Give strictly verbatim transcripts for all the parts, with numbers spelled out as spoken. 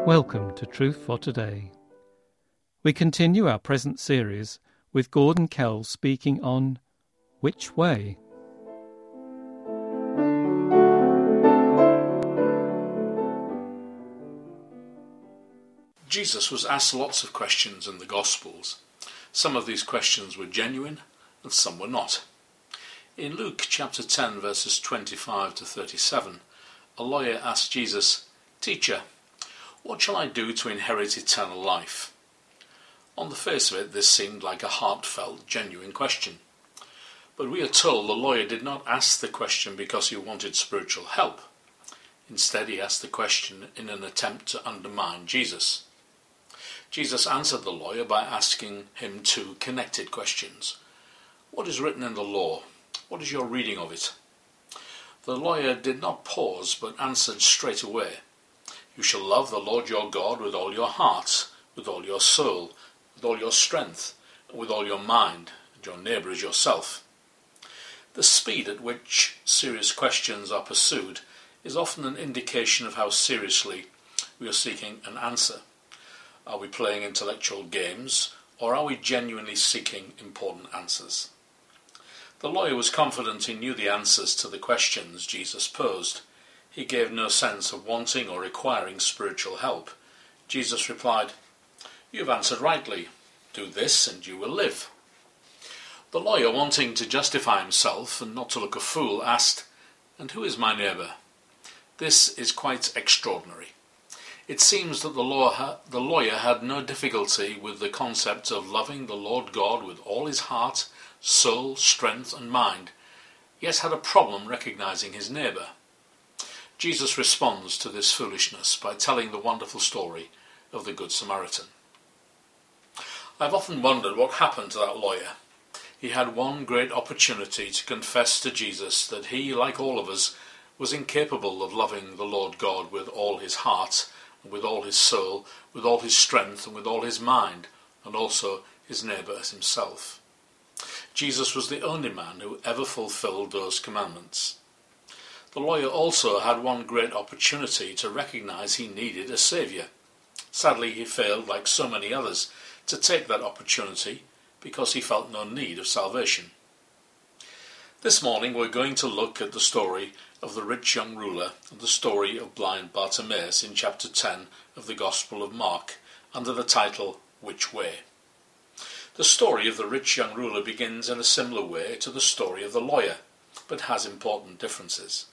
Welcome to Truth for Today. We continue our present series with Gordon Kell speaking on Which Way? Jesus was asked lots of questions in the Gospels. Some of these questions were genuine and some were not. In Luke chapter ten verses twenty-five to thirty-seven, a lawyer asked Jesus, "Teacher, what shall I do to inherit eternal life?" On the face of it, this seemed like a heartfelt, genuine question. But we are told the lawyer did not ask the question because he wanted spiritual help. Instead, he asked the question in an attempt to undermine Jesus. Jesus answered the lawyer by asking him two connected questions. What is written in the law? What is your reading of it? The lawyer did not pause, but answered straight away. You shall love the Lord your God with all your heart, with all your soul, with all your strength, and with all your mind, and your neighbour as yourself. The speed at which serious questions are pursued is often an indication of how seriously we are seeking an answer. Are we playing intellectual games, or are we genuinely seeking important answers? The lawyer was confident he knew the answers to the questions Jesus posed. He gave no sense of wanting or requiring spiritual help. Jesus replied, "You have answered rightly. Do this and you will live." The lawyer, wanting to justify himself and not to look a fool, asked, "And who is my neighbour?" This is quite extraordinary. It seems that the, law ha- the lawyer had no difficulty with the concept of loving the Lord God with all his heart, soul, strength and mind, yet had a problem recognizing his neighbour. Jesus responds to this foolishness by telling the wonderful story of the Good Samaritan. I've often wondered what happened to that lawyer. He had one great opportunity to confess to Jesus that he, like all of us, was incapable of loving the Lord God with all his heart, and with all his soul, with all his strength and with all his mind, and also his neighbour as himself. Jesus was the only man who ever fulfilled those commandments. The lawyer also had one great opportunity to recognise he needed a saviour. Sadly, he failed, like so many others, to take that opportunity because he felt no need of salvation. This morning we're going to look at the story of the rich young ruler and the story of blind Bartimaeus in chapter ten of the Gospel of Mark under the title, Which Way? The story of the rich young ruler begins in a similar way to the story of the lawyer, but has important differences.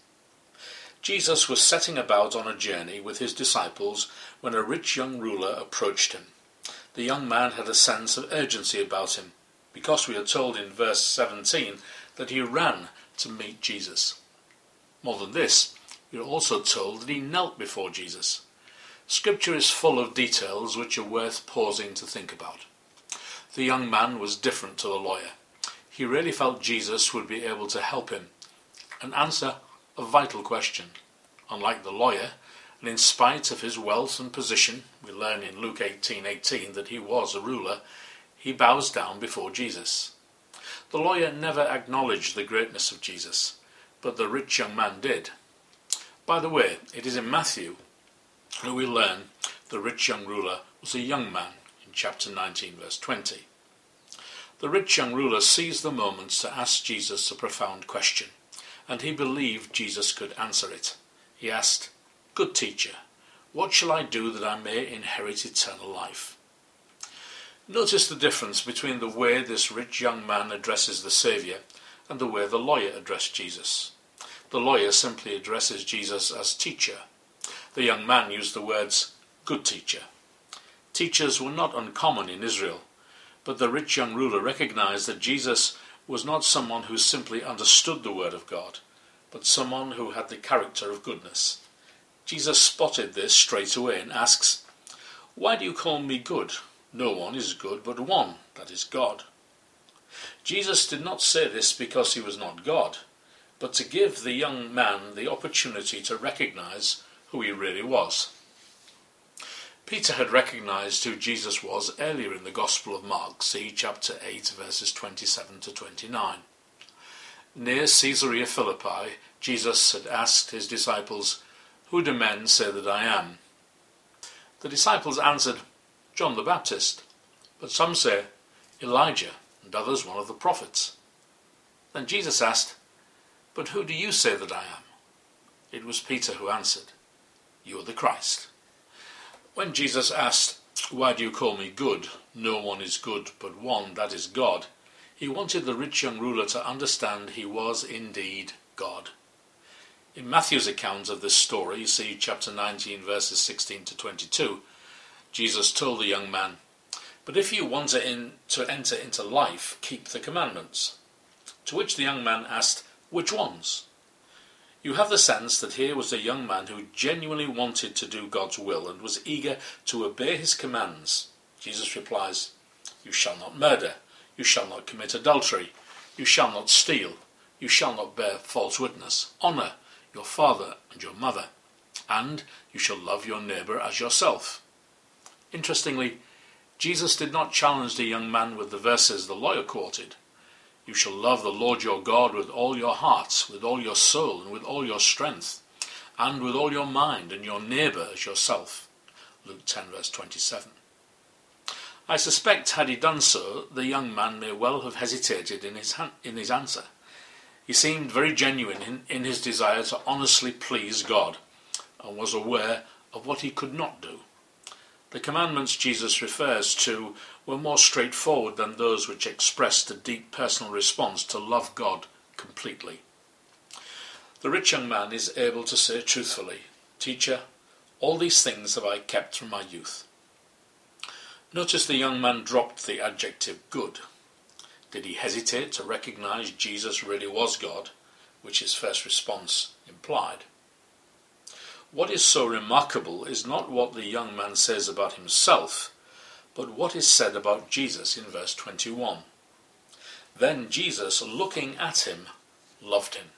Jesus was setting about on a journey with his disciples when a rich young ruler approached him. The young man had a sense of urgency about him, because we are told in verse seventeen that he ran to meet Jesus. More than this, we are also told that he knelt before Jesus. Scripture is full of details which are worth pausing to think about. The young man was different to the lawyer. He really felt Jesus would be able to help him and answer a vital question. Unlike the lawyer, and in spite of his wealth and position, we learn in Luke eighteen eighteen that he was a ruler, he bows down before Jesus. The lawyer never acknowledged the greatness of Jesus, but the rich young man did. By the way, it is in Matthew that we learn the rich young ruler was a young man in chapter nineteen verse twenty. The rich young ruler seized the moment to ask Jesus a profound question, and he believed Jesus could answer it. He asked, "Good teacher, what shall I do that I may inherit eternal life?" Notice the difference between the way this rich young man addresses the Saviour and the way the lawyer addressed Jesus. The lawyer simply addresses Jesus as teacher. The young man used the words, "good teacher." Teachers were not uncommon in Israel, but the rich young ruler recognized that Jesus was not someone who simply understood the word of God, but someone who had the character of goodness. Jesus spotted this straight away and asks, "Why do you call me good? No one is good but one, that is God." Jesus did not say this because he was not God, but to give the young man the opportunity to recognize who he really was. Peter had recognized who Jesus was earlier in the Gospel of Mark, see chapter eight, verses twenty-seven to twenty-nine. Near Caesarea Philippi, Jesus had asked his disciples, "Who do men say that I am?" The disciples answered, John the Baptist, but some say Elijah, and others one of the prophets. Then Jesus asked, But who do you say that I am? It was Peter who answered, You are the Christ. When Jesus asked, Why do you call me good? No one is good but one, that is God. He wanted the rich young ruler to understand he was indeed God. In Matthew's account of this story, see chapter nineteen, verses sixteen to twenty-two, Jesus told the young man, But if you want to, in, to enter into life, keep the commandments. To which the young man asked, Which ones? You have the sense that here was a young man who genuinely wanted to do God's will and was eager to obey his commands. Jesus replies, You shall not murder, you shall not commit adultery, you shall not steal, you shall not bear false witness. Honour your father and your mother, and you shall love your neighbour as yourself. Interestingly, Jesus did not challenge the young man with the verses the lawyer quoted. You shall love the Lord your God with all your heart, with all your soul, and with all your strength, and with all your mind, and your neighbour as yourself. Luke ten, verse twenty-seven. I suspect, had he done so, the young man may well have hesitated in his, in his answer. He seemed very genuine in, in his desire to honestly please God, and was aware of what he could not do. The commandments Jesus refers to were more straightforward than those which expressed a deep personal response to love God completely. The rich young man is able to say truthfully, Teacher, all these things have I kept from my youth. Notice the young man dropped the adjective good. Did he hesitate to recognize Jesus really was God, which his first response implied? What is so remarkable is not what the young man says about himself, but what is said about Jesus in verse twenty-one. Then Jesus, looking at him, loved him.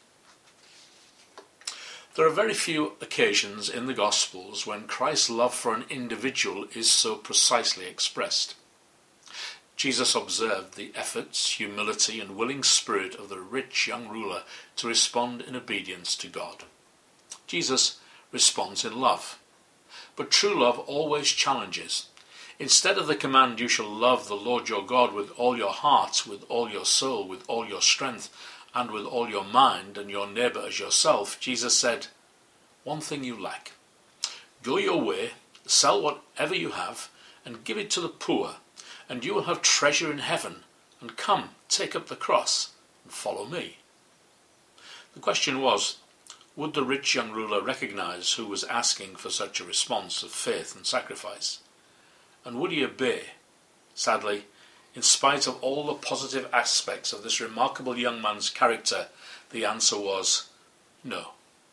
There are very few occasions in the Gospels when Christ's love for an individual is so precisely expressed. Jesus observed the efforts, humility, and willing spirit of the rich young ruler to respond in obedience to God. Jesus responds in love. But true love always challenges. Instead of the command, you shall love the Lord your God with all your heart, with all your soul, with all your strength, and with all your mind, and your neighbour as yourself, Jesus said, One thing you lack. Go your way, sell whatever you have, and give it to the poor, and you will have treasure in heaven, and come, take up the cross, and follow me. The question was, would the rich young ruler recognize who was asking for such a response of faith and sacrifice? And would he obey? Sadly, in spite of all the positive aspects of this remarkable young man's character, the answer was no.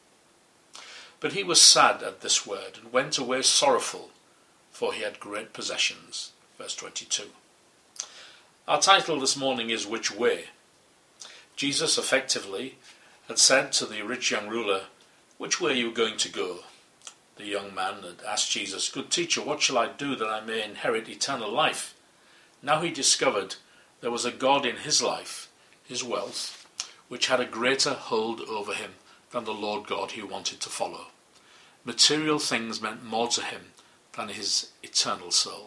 But he was sad at this word, and went away sorrowful, for he had great possessions. Verse twenty-two. Our title this morning is Which Way? Jesus effectively had said to the rich young ruler, Which way are you going to go? The young man had asked Jesus, Good teacher, what shall I do that I may inherit eternal life? Now he discovered there was a God in his life, his wealth, which had a greater hold over him than the Lord God he wanted to follow. Material things meant more to him than his eternal soul.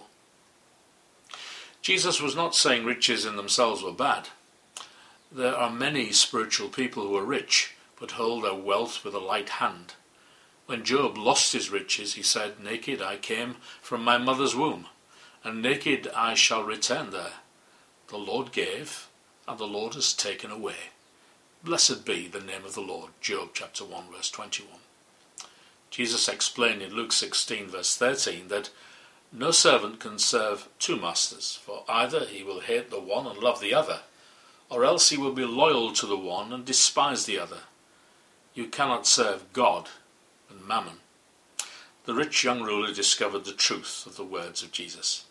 Jesus was not saying riches in themselves were bad. There are many spiritual people who are rich, but hold their wealth with a light hand. When Job lost his riches, he said, Naked I came from my mother's womb, and naked I shall return there. The Lord gave, and the Lord has taken away. Blessed be the name of the Lord. Job chapter one, verse twenty-one. Jesus explained in Luke sixteen, verse thirteen, that no servant can serve two masters, for either he will hate the one and love the other, or else he will be loyal to the one and despise the other. You cannot serve God and mammon. The rich young ruler discovered the truth of the words of Jesus.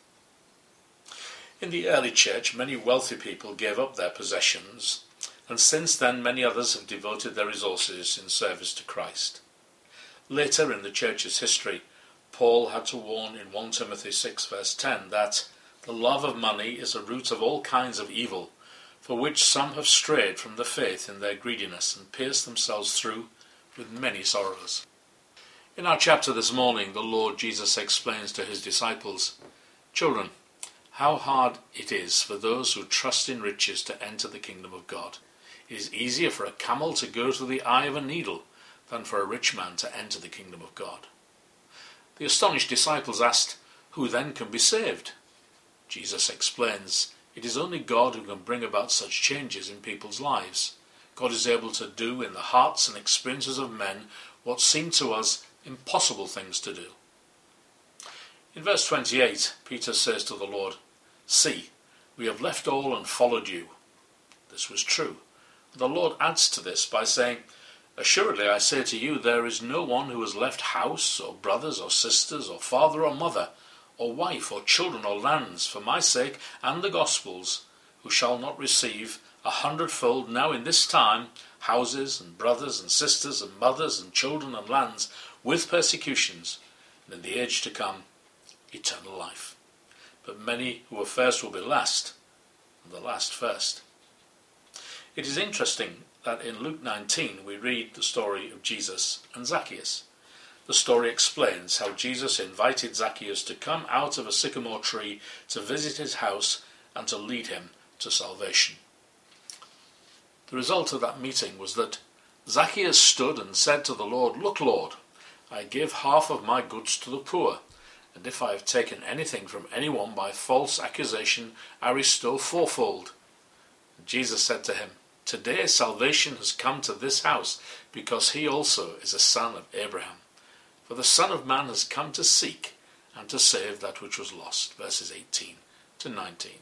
In the early church, many wealthy people gave up their possessions, and since then many others have devoted their resources in service to Christ. Later in the church's history, Paul had to warn in First Timothy six, verse ten, that the love of money is a root of all kinds of evil, for which some have strayed from the faith in their greediness and pierced themselves through with many sorrows. In our chapter this morning, the Lord Jesus explains to his disciples, "Children, how hard it is for those who trust in riches to enter the kingdom of God. It is easier for a camel to go through the eye of a needle than for a rich man to enter the kingdom of God." The astonished disciples asked, "Who then can be saved?" Jesus explains, it is only God who can bring about such changes in people's lives. God is able to do in the hearts and experiences of men what seem to us impossible things to do. In verse twenty-eight, Peter says to the Lord, "See, we have left all and followed you." This was true. The Lord adds to this by saying, "Assuredly I say to you, there is no one who has left house, or brothers, or sisters, or father, or mother, or wife, or children, or lands, for my sake and the gospel's, who shall not receive a hundredfold now in this time, houses, and brothers, and sisters, and mothers, and children, and lands, with persecutions, and in the age to come, eternal life. But many who are first will be last, and the last first." It is interesting that in Luke nineteen we read the story of Jesus and Zacchaeus. The story explains how Jesus invited Zacchaeus to come out of a sycamore tree to visit his house and to lead him to salvation. The result of that meeting was that Zacchaeus stood and said to the Lord, "Look, Lord, I give half of my goods to the poor, and if I have taken anything from anyone by false accusation, I restore fourfold." And Jesus said to him, "Today salvation has come to this house, because he also is a son of Abraham. For the Son of Man has come to seek and to save that which was lost." Verses eighteen to nineteen.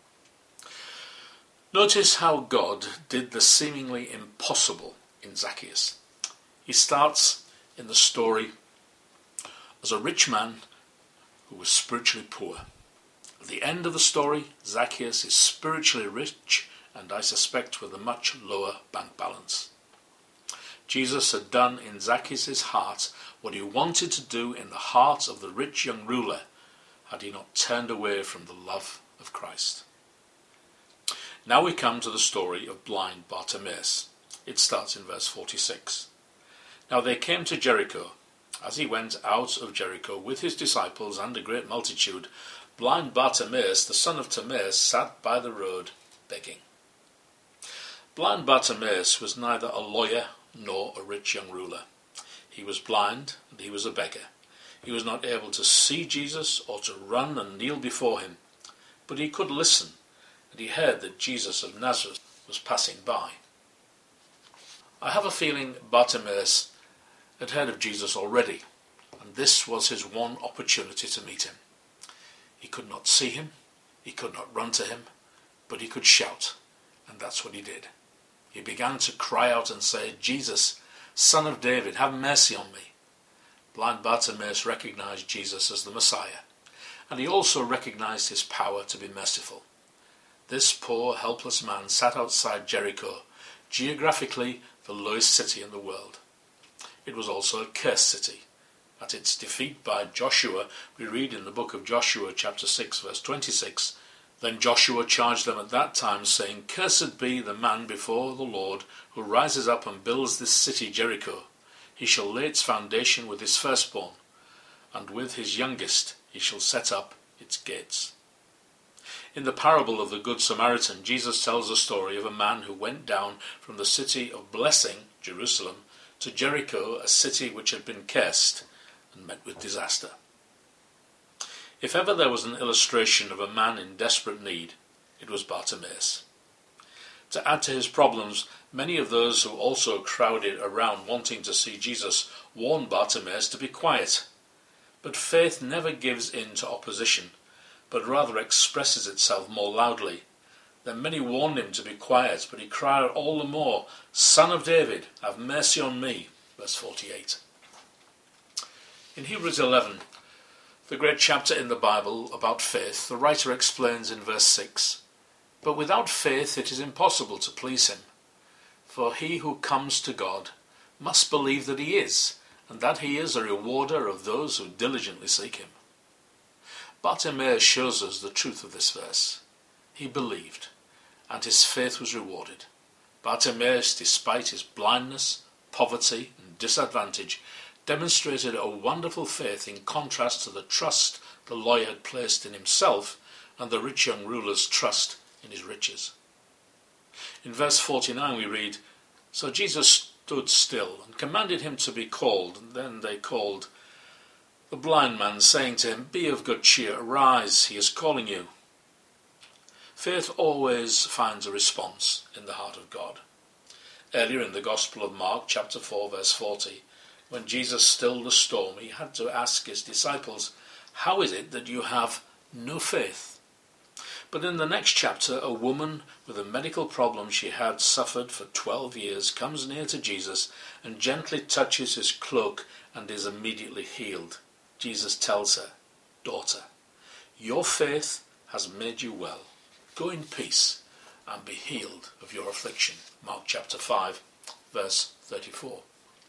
Notice how God did the seemingly impossible in Zacchaeus. He starts in the story as a rich man who was spiritually poor. At the end of the story, Zacchaeus is spiritually rich, and I suspect with a much lower bank balance. Jesus had done in Zacchaeus' heart what he wanted to do in the heart of the rich young ruler, had he not turned away from the love of Christ. Now we come to the story of blind Bartimaeus. It starts in verse forty-six. "Now they came to Jericho. As he went out of Jericho with his disciples and a great multitude, blind Bartimaeus, the son of Timaeus, sat by the road begging." Blind Bartimaeus was neither a lawyer nor a rich young ruler. He was blind and he was a beggar. He was not able to see Jesus or to run and kneel before him, but he could listen, and he heard that Jesus of Nazareth was passing by. I have a feeling Bartimaeus had heard of Jesus already, and this was his one opportunity to meet him. He could not see him, he could not run to him, but he could shout, and that's what he did. He began to cry out and say, "Jesus, Son of David, have mercy on me." Blind Bartimaeus recognized Jesus as the Messiah, and he also recognized his power to be merciful. This poor, helpless man sat outside Jericho, geographically the lowest city in the world. It was also a cursed city. At its defeat by Joshua, we read in the book of Joshua, chapter six, verse twenty-six, "Then Joshua charged them at that time, saying, Cursed be the man before the Lord, who rises up and builds this city Jericho. He shall lay its foundation with his firstborn, and with his youngest he shall set up its gates." In the parable of the Good Samaritan, Jesus tells the story of a man who went down from the city of blessing, Jerusalem, to Jericho, a city which had been cursed, and met with disaster. If ever there was an illustration of a man in desperate need, it was Bartimaeus. To add to his problems, many of those who also crowded around wanting to see Jesus warned Bartimaeus to be quiet. But faith never gives in to opposition, but rather expresses itself more loudly. Then many warned him to be quiet, but he cried out all the more, "Son of David, have mercy on me." Verse forty-eight. In Hebrews eleven, the great chapter in the Bible about faith, the writer explains in verse six, "But without faith it is impossible to please him. For he who comes to God must believe that he is, and that he is a rewarder of those who diligently seek him." Bartimaeus shows us the truth of this verse. He believed, and his faith was rewarded. Bartimaeus, despite his blindness, poverty, and disadvantage, demonstrated a wonderful faith in contrast to the trust the lawyer had placed in himself and the rich young ruler's trust in his riches. In verse forty-nine we read, "So Jesus stood still and commanded him to be called, and then they called the blind man, saying to him, 'Be of good cheer, arise, he is calling you.'" Faith always finds a response in the heart of God. Earlier in the Gospel of Mark, chapter four, verse forty, when Jesus stilled the storm, he had to ask his disciples, "How is it that you have no faith?" But in the next chapter, a woman with a medical problem she had suffered for twelve years comes near to Jesus and gently touches his cloak and is immediately healed. Jesus tells her, "Daughter, your faith has made you well. Go in peace and be healed of your affliction." Mark chapter five, verse thirty-four.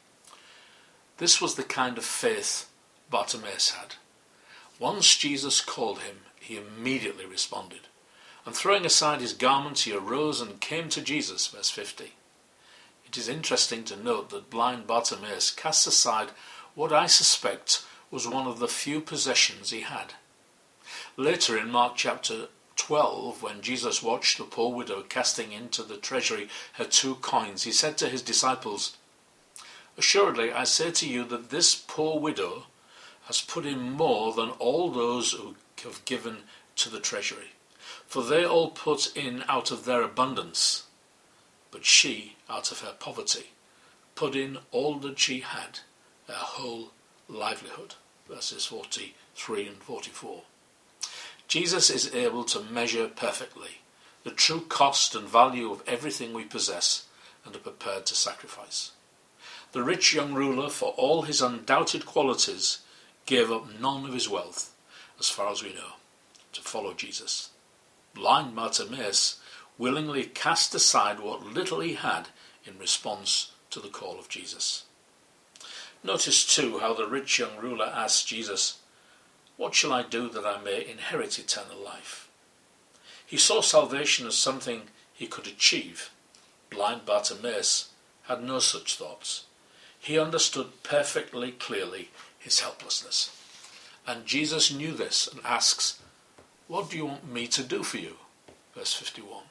This was the kind of faith Bartimaeus had. Once Jesus called him, he immediately responded. And throwing aside his garments, he arose and came to Jesus, verse fifty. It is interesting to note that blind Bartimaeus cast aside what I suspect was one of the few possessions he had. Later in Mark chapter twelve, when Jesus watched the poor widow casting into the treasury her two coins, he said to his disciples, "Assuredly I say to you that this poor widow has put in more than all those who have given to the treasury. For they all put in out of their abundance, but she, out of her poverty, put in all that she had, her whole livelihood." Verses forty-three and forty-four. Jesus is able to measure perfectly the true cost and value of everything we possess and are prepared to sacrifice. The rich young ruler, for all his undoubted qualities, gave up none of his wealth, as far as we know, to follow Jesus. Blind Bartimaeus willingly cast aside what little he had in response to the call of Jesus. Notice too how the rich young ruler asked Jesus, "What shall I do that I may inherit eternal life?" He saw salvation as something he could achieve. Blind Bartimaeus had no such thoughts. He understood perfectly clearly his helplessness. And Jesus knew this and asks, "What do you want me to do for you?" Verse fifty-one.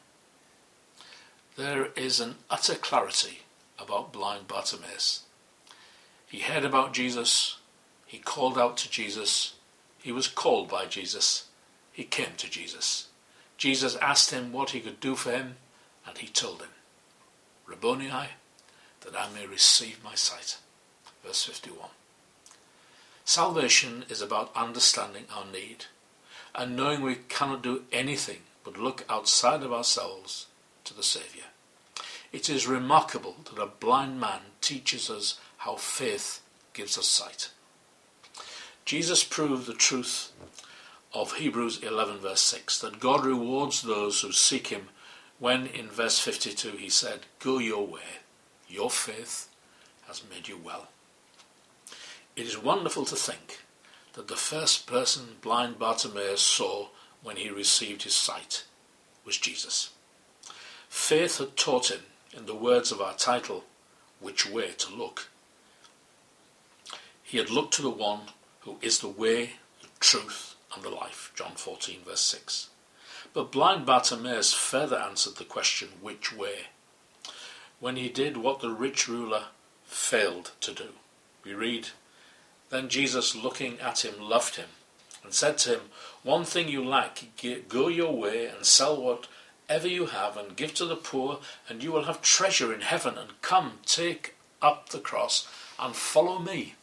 There is an utter clarity about blind Bartimaeus. He heard about Jesus, he called out to Jesus, he was called by Jesus, he came to Jesus. Jesus asked him what he could do for him, and he told him, "Rabboni, that I may receive my sight." Verse fifty-one. Salvation is about understanding our need and knowing we cannot do anything but look outside of ourselves to the Saviour. It is remarkable that a blind man teaches us how faith gives us sight. Jesus proved the truth of Hebrews eleven verse six, that God rewards those who seek him, when in verse fifty-two he said, "Go your way, your faith has made you well." It is wonderful to think that the first person blind Bartimaeus saw when he received his sight was Jesus. Faith had taught him, in the words of our title, which way to look. He had looked to the one who is the way, the truth, and the life, John fourteen verse six. But blind Bartimaeus further answered the question, which way, when he did what the rich ruler failed to do. We read, "Then Jesus, looking at him, loved him, and said to him, One thing you lack, go your way and sell whatever you have and give to the poor, and you will have treasure in heaven, and come, take up the cross and follow me."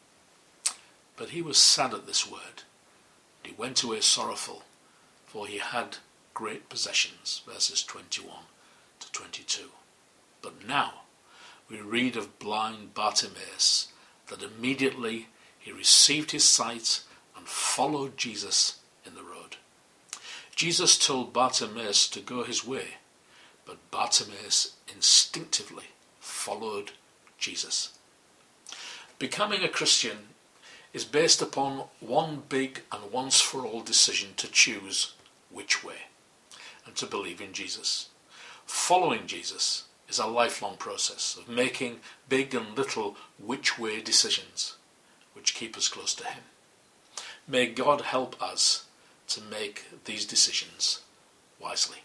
But he was sad at this word, and he went away sorrowful, for he had great possessions, verses twenty-one to twenty-two. But now we read of blind Bartimaeus, that immediately he received his sight and followed Jesus in the road. Jesus told Bartimaeus to go his way, but Bartimaeus instinctively followed Jesus. Becoming a Christian is based upon one big and once for all decision to choose which way and to believe in Jesus. Following Jesus is a lifelong process of making big and little which-way decisions which keep us close to him. May God help us to make these decisions wisely.